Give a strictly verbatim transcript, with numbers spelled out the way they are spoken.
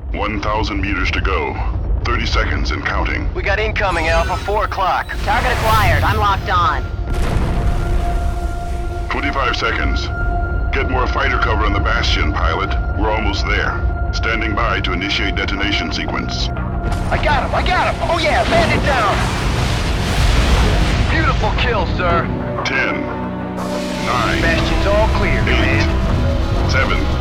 one thousand meters to go. thirty seconds and counting. We got incoming, Alpha, four o'clock. Target acquired. I'm locked on. twenty-five seconds. Get more fighter cover on the Bastion, pilot. We're almost there. Standing by to initiate detonation sequence. I got him, I got him! Oh yeah, bandit down! Beautiful kill, sir. ten, nine, Bastion's all clear, eight, man. seven,